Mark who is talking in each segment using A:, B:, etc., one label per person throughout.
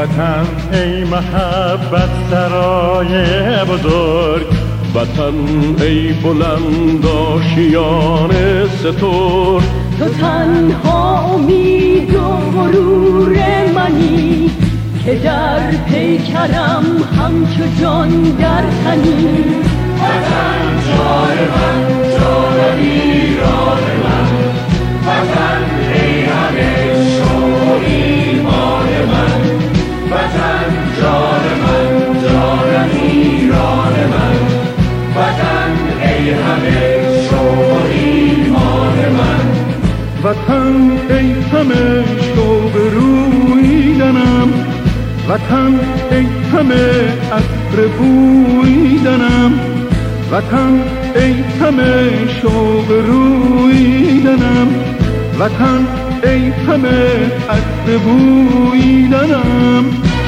A: وطن ای محبت سرای بزرگ، وطن ای بلند آشیان ستور.
B: تو تنها امید و غرور منی که در پیکرم همچو جان در تنی.
C: وطن جان من، جان ایران من، وطن ای همه شو ایمان من. وطن جان من، جان ایران من، وطن ای همه شو ایمان من.
A: وطن ای همه شوق رویدنم، وطن ای همه عطر بویدنم، وطن ای همه شوق رویدنم، وطن ای همه عطر بویدنم.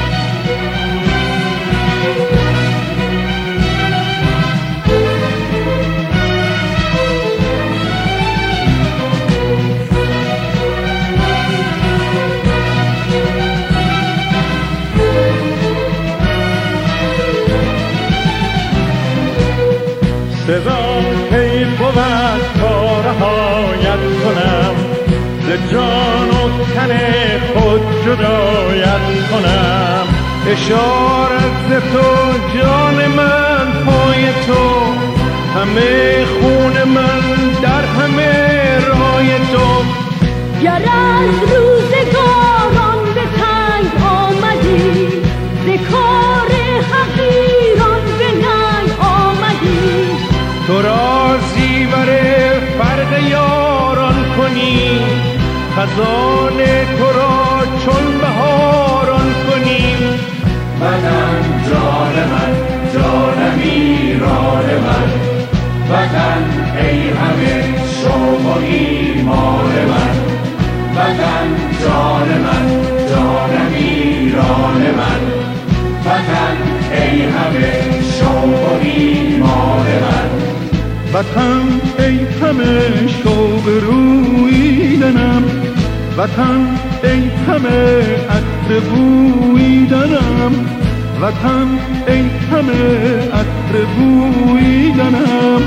A: سزا کی بود تا رهایت کنم، ز جان و تن خود جدایت کنم. اشارت ز تو جان من پای تو، همه خون من در همه رای تو.
B: گر از روزگاران به تنگ آمدی، ز کار حقیران به ننگ آمدی.
A: تو را زیور فرق یاران کنی، خزان تو را چون بهاران کنی.
C: وطن جان من، جان ایران من، وطن ای همه شوق و ایمان من. وطن جان من، جان ایران من، وطن ای همه شوق و ایمان من.
A: وطن ای همه شوق رویدنم، وطن ای همه عطر بویدنم، وطن ای همه عطر بویدنم.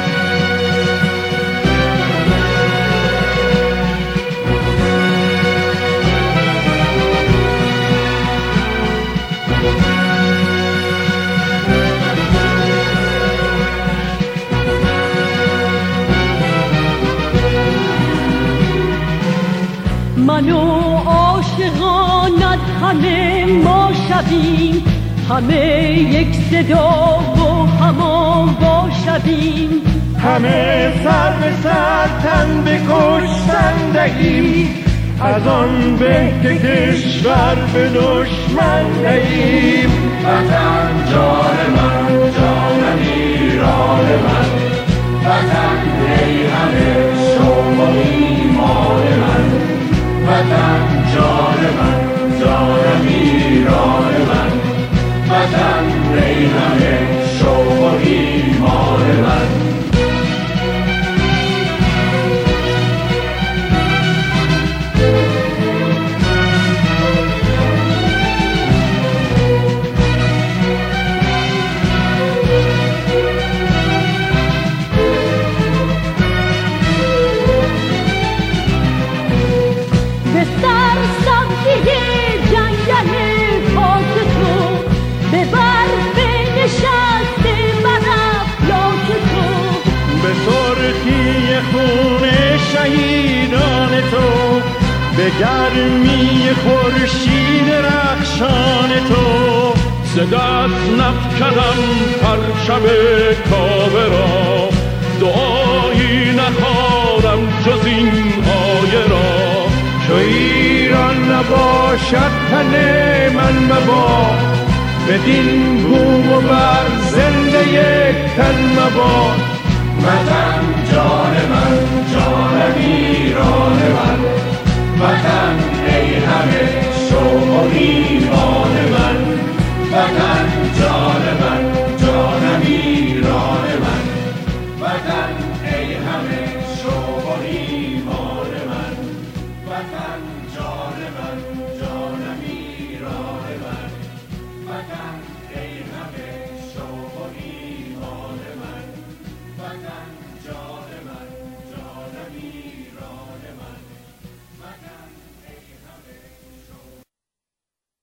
B: من و عاشقانت همه ما شویم، همه یک صدا و همان شویم.
A: همه سر به سر تن به کشتن دهیم، از آن به که کشور به دشمن دهیم.
C: وطن جان من، جان ایران من، وطن ای همه شوق و ایمان من. وطن جان من، جان ایران من، وطن ای همه شوق و ایمان من.
B: به سر سبزی جنگل پاک تو، به برف نشسته بر افلاک تو.
A: به سرخی خون شهیدان تو، به گرمی خورشید رخشان تو. ز دست نفکندم پرچم کعبه را، دعایی نخوانم جز این آیه را. چو ایران نباشد تن من مباد، بدین بوم و بر زنده یک تن مباد.
C: وطن جان من، جان ایران من، وطن ای همه شوق و ایمان من. وطن جان من، جان ایران من، وطن ای همه شوق و ایمان من. وطن جان من، جان ایران من. وطن